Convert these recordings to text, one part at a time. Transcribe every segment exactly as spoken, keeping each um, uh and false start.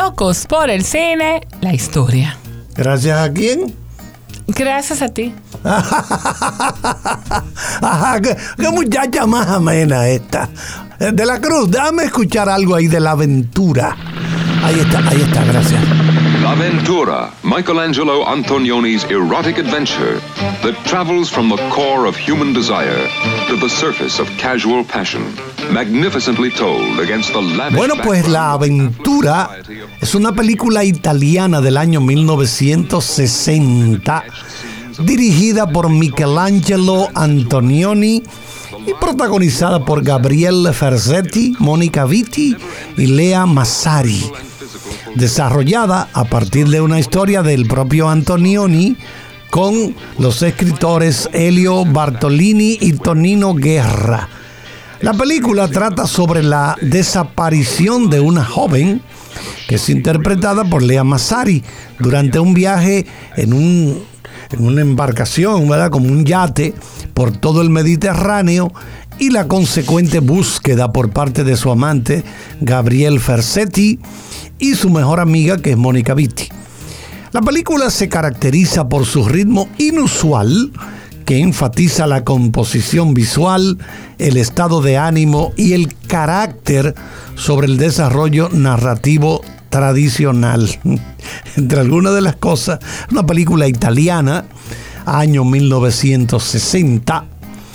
Locos por el cine, la historia. ¿Gracias a quién? Gracias a ti. Ajá, qué, qué muchacha más amena esta. De la Cruz, déjame escuchar algo ahí de La Aventura. Ahí está, ahí está, gracias. La Aventura, Michelangelo Antonioni's erotic adventure that travels from the core of human desire to the surface of casual passion, magnificently told against the lavish. Bueno, pues La Aventura es una película italiana del año mil novecientos sesenta, dirigida por Michelangelo Antonioni y protagonizada por Gabriele Ferzetti, Monica Vitti y Lea Massari. Desarrollada a partir de una historia del propio Antonioni con los escritores Elio Bartolini y Tonino Guerra. La película trata sobre la desaparición de una joven que es interpretada por Lea Massari durante un viaje en, un, en una embarcación, ¿verdad? Como un yate por todo el Mediterráneo, y la consecuente búsqueda por parte de su amante Gabriele Ferzetti y su mejor amiga, que es Monica Vitti. La película se caracteriza por su ritmo inusual, que enfatiza la composición visual, el estado de ánimo y el carácter sobre el desarrollo narrativo tradicional. Entre algunas de las cosas, una película italiana, año mil novecientos sesenta,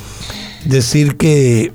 decir que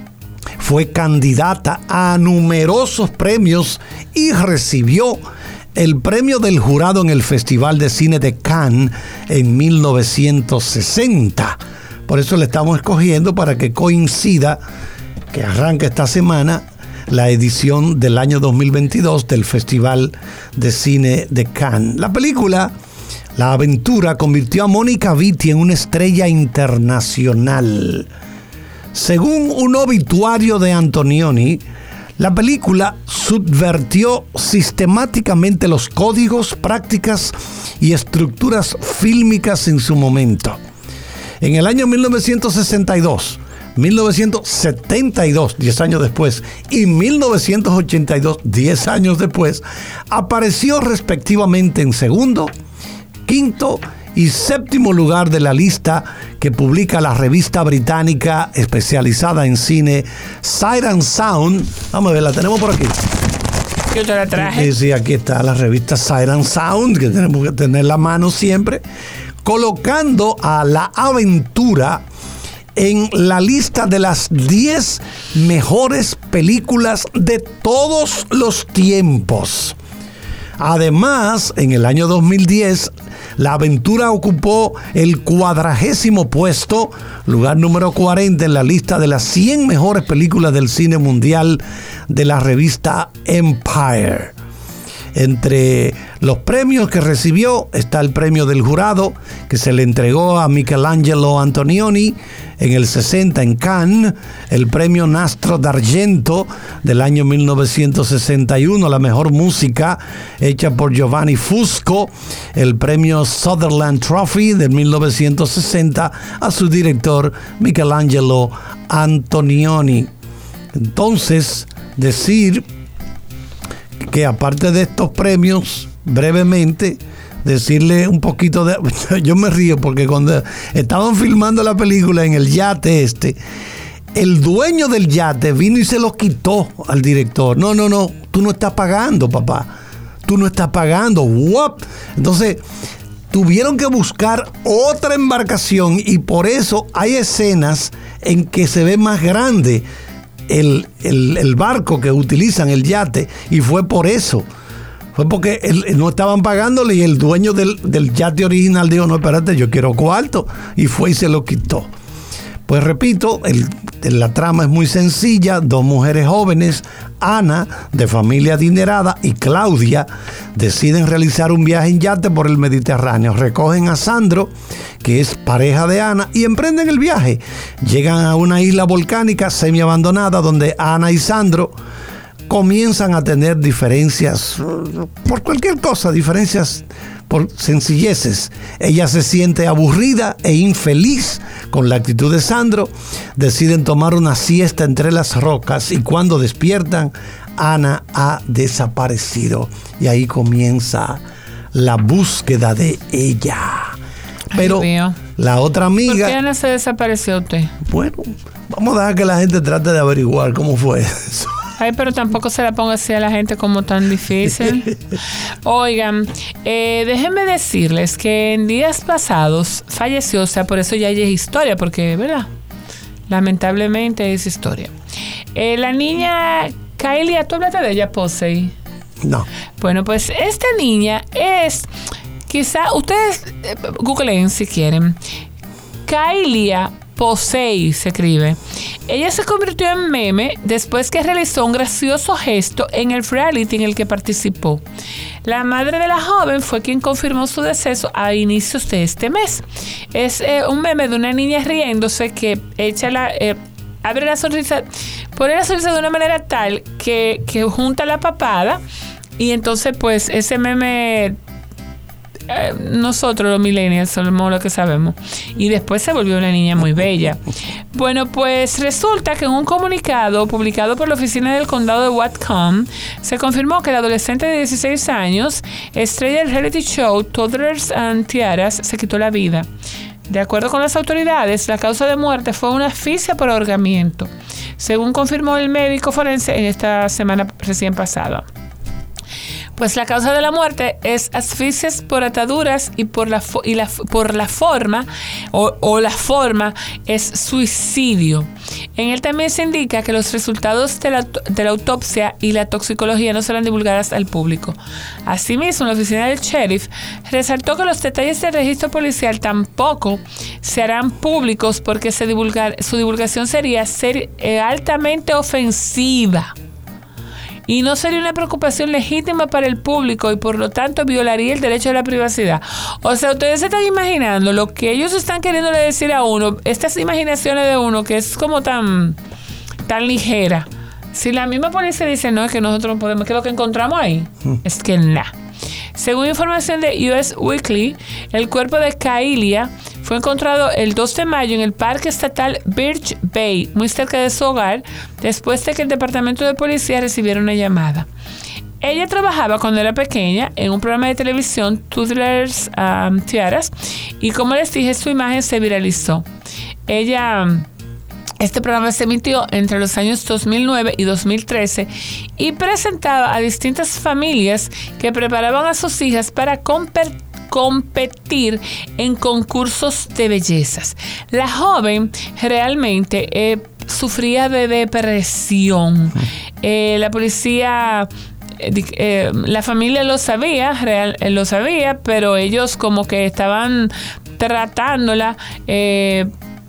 fue candidata a numerosos premios y recibió el premio del jurado en el Festival de Cine de Cannes en mil novecientos sesenta. Por eso le estamos escogiendo para que coincida que arranca esta semana la edición del año dos mil veintidós del Festival de Cine de Cannes. La película La Aventura convirtió a Monica Vitti en una estrella internacional. Según un obituario de Antonioni, la película subvertió sistemáticamente los códigos, prácticas y estructuras fílmicas en su momento. En el año mil novecientos sesenta y dos, mil novecientos setenta y dos, diez años después, y mil novecientos ochenta y dos, diez años después, apareció respectivamente en segundo, quinto y séptimo lugar de la lista que publica la revista británica especializada en cine Sight and Sound. Vamos a ver, la tenemos por aquí. Yo te la traje. Sí, sí, aquí está la revista Sight and Sound, que tenemos que tener la mano siempre, colocando a La Aventura en la lista de las diez mejores películas de todos los tiempos. Además, en el año dos mil diez, La Aventura ocupó el cuadragésimo puesto, lugar número cuarenta en la lista de las cien mejores películas del cine mundial de la revista Empire. Entre los premios que recibió está el premio del jurado, que se le entregó a Michelangelo Antonioni en el sesenta en Cannes, el premio Nastro d'Argento del año mil novecientos sesenta y uno, la mejor música hecha por Giovanni Fusco, el premio Sutherland Trophy de mil novecientos sesenta a su director Michelangelo Antonioni. Entonces, decir que aparte de estos premios, brevemente, decirle un poquito de... Yo me río porque cuando estaban filmando la película en el yate este, el dueño del yate vino y se lo quitó al director. No, no, no, tú no estás pagando, papá. Tú no estás pagando. ¡Wop! Entonces, tuvieron que buscar otra embarcación y por eso hay escenas en que se ve más grande El, el, el barco que utilizan, el yate, y fue por eso. Fue porque el, no estaban pagándole y el dueño del, del yate original dijo, no, espérate, yo quiero cuarto, y fue y se lo quitó. Pues repito, el, la trama es muy sencilla. Dos mujeres jóvenes, Ana, de familia adinerada, y Claudia, deciden realizar un viaje en yate por el Mediterráneo. Recogen a Sandro, que es pareja de Ana, y emprenden el viaje. Llegan a una isla volcánica semi abandonada donde Ana y Sandro comienzan a tener diferencias por cualquier cosa, diferencias por sencilleces. Ella se siente aburrida e infeliz con la actitud de Sandro. Deciden tomar una siesta entre las rocas y cuando despiertan, Ana ha desaparecido. Y ahí comienza la búsqueda de ella. Pero Ay, la otra amiga... ¿Por qué Ana se desapareció usted? Bueno, vamos a dejar que la gente trate de averiguar cómo fue eso. Ay, pero tampoco se la ponga así a la gente como tan difícil. Oigan, eh, déjenme decirles que en días pasados falleció, o sea, por eso ya es historia, porque, ¿verdad? Lamentablemente es historia. Eh, la niña Kylie, ¿tú hablaste de ella, Posey? No. Bueno, pues esta niña es, quizá, ustedes eh, googleen si quieren, Kylie Posey se escribe. Ella se convirtió en meme después que realizó un gracioso gesto en el reality en el que participó. La madre de la joven fue quien confirmó su deceso a inicios de este mes. Es eh, un meme de una niña riéndose que echa la... Eh, abre la sonrisa, pone la sonrisa de una manera tal que, que junta la papada y entonces pues ese meme... Eh, nosotros los millennials somos lo que sabemos. Y después se volvió una niña muy bella. Bueno, pues resulta que en un comunicado publicado por la oficina del condado de Whatcom se confirmó que el adolescente de dieciséis años, estrella del reality show Toddlers and Tiaras, se quitó la vida. De acuerdo con las autoridades, la causa de muerte fue una asfixia por ahorcamiento, según confirmó el médico forense en esta semana recién pasada. Pues la causa de la muerte es asfixias por ataduras y por la, fo- y la, por la forma o, o la forma es suicidio. En él también se indica que los resultados de la, de la autopsia y la toxicología no serán divulgadas al público. Asimismo, la oficina del sheriff resaltó que los detalles del registro policial tampoco se harán públicos porque se divulgar, su divulgación sería ser, eh, altamente ofensiva. Y no sería una preocupación legítima para el público y por lo tanto violaría el derecho a la privacidad. O sea, ustedes se están imaginando lo que ellos están queriéndole decir a uno, estas imaginaciones de uno que es como tan, tan ligera. Si la misma policía dice, no, es que nosotros no podemos, ¿qué es lo que encontramos ahí? Mm. Es que nada. Según información de U S Weekly, el cuerpo de Kylie fue encontrado el dos de mayo en el Parque Estatal Birch Bay, muy cerca de su hogar, después de que el departamento de policía recibiera una llamada. Ella trabajaba cuando era pequeña en un programa de televisión, Toddlers um, Tiaras, y como les dije, su imagen se viralizó. Ella... Este programa se emitió entre los años dos mil nueve y dos mil trece y presentaba a distintas familias que preparaban a sus hijas para competir competir en concursos de bellezas. La joven realmente eh, sufría de depresión. Eh, la policía... Eh, eh, la familia lo sabía, real, eh, lo sabía, pero ellos como que estaban tratándola eh,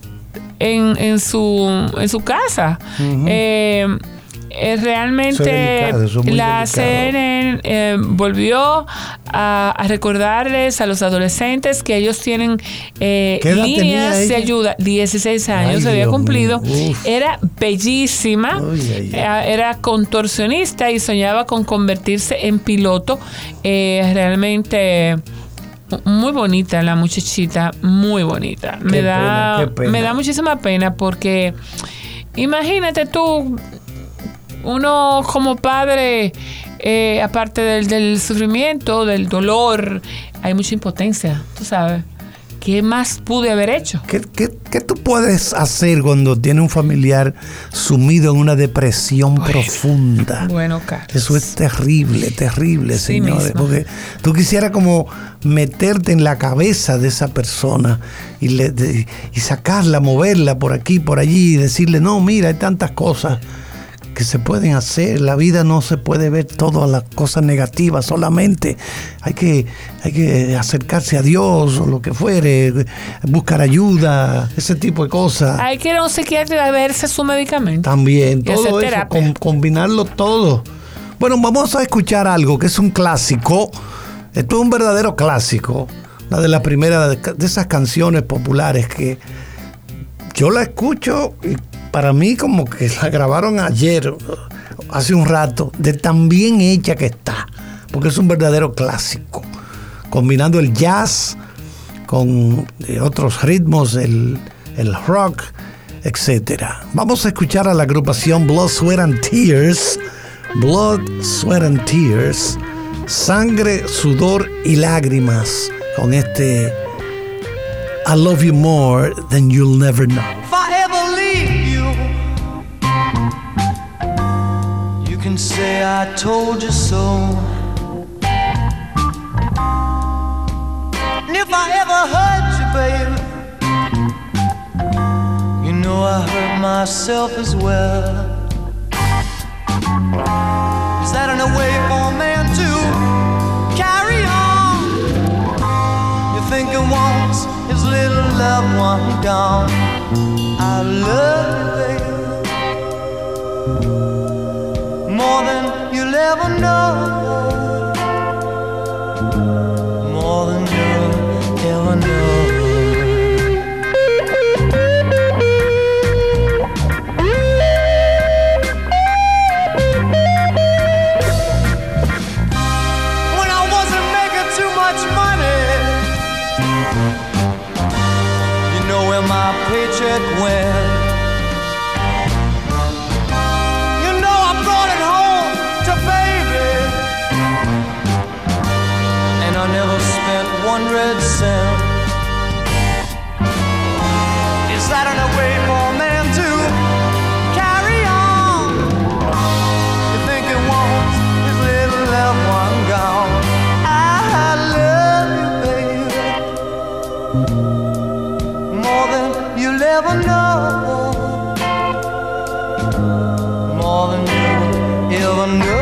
en, en su en su casa. Uh-huh. Eh, eh, realmente eso es delicado, eso es muy la delicado. C N N eh, volvió a, a recordarles a los adolescentes que ellos tienen eh, líneas de ayuda. dieciséis años ay, se había Dios cumplido. Era bellísima. Uy, ay, ay. Era contorsionista y soñaba con convertirse en piloto. Eh, realmente muy bonita la muchachita, muy bonita. Qué me da pena, qué pena. Me da muchísima pena porque imagínate tú, uno como padre, eh, aparte del, del sufrimiento, del dolor, hay mucha impotencia, tú sabes. ¿Qué más pude haber hecho? ¿Qué, qué, qué tú puedes hacer cuando tienes un familiar sumido en una depresión bueno, profunda? Bueno, Carlos. Eso es terrible, terrible, sí, señores. Mismo. Porque tú quisieras como meterte en la cabeza de esa persona y, le, de, y sacarla, moverla por aquí, por allí y decirle, no, mira, hay tantas cosas que se pueden hacer. La vida no se puede ver todas las cosas negativas solamente. Hay que, hay que acercarse a Dios o lo que fuere, buscar ayuda, ese tipo de cosas. Hay que ir a un psiquiatra a verse su medicamento. También, todo eso, com, combinarlo todo. Bueno, vamos a escuchar algo que es un clásico. Esto es un verdadero clásico. Una de las primeras de, de esas canciones populares que yo la escucho y para mí como que la grabaron ayer, hace un rato, de tan bien hecha que está, porque es un verdadero clásico. combinando el jazz con eh, otros ritmos, el, el rock, etcétera. Vamos a escuchar a la agrupación Blood, Sweat and Tears. Blood, Sweat and Tears. Sangre, sudor y lágrimas. Con este I Love You More Than You'll Never Know. If I ever leave you, you can say I told you so. And if I ever hurt you, baby, you know I hurt myself as well. Is that in a way for a man to carry on? You're thinking once his little loved one gone. I love you, baby, more than you'll ever know. More than you'll ever know. When I wasn't making too much money, you know where my paycheck went. You know I brought it home to baby, and I never spent one red cent. Is that in a way for a man to carry on? You think it wants his little loved one gone. I love you, baby, more than you'll ever know. More than you'll ever know.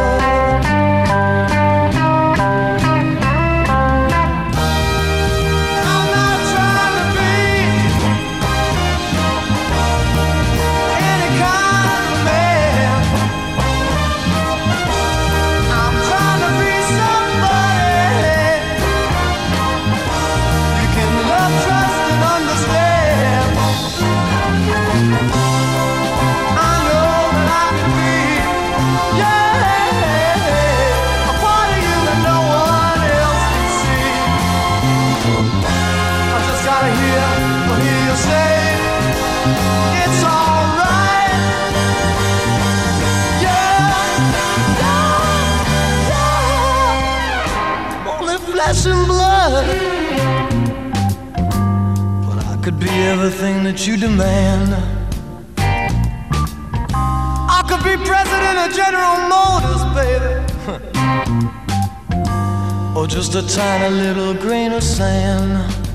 I'm not trying to be any kind of man. I'm trying to be somebody you can love, trust, and understand. I know that I can be, yeah, a part of you that no one else can see. I just gotta hear, or hear you say, it's alright. Yeah, yeah, yeah. Only flesh and blood, but I could be everything that you demand. I could be president of General Motors, baby, or just a tiny little grain of sand.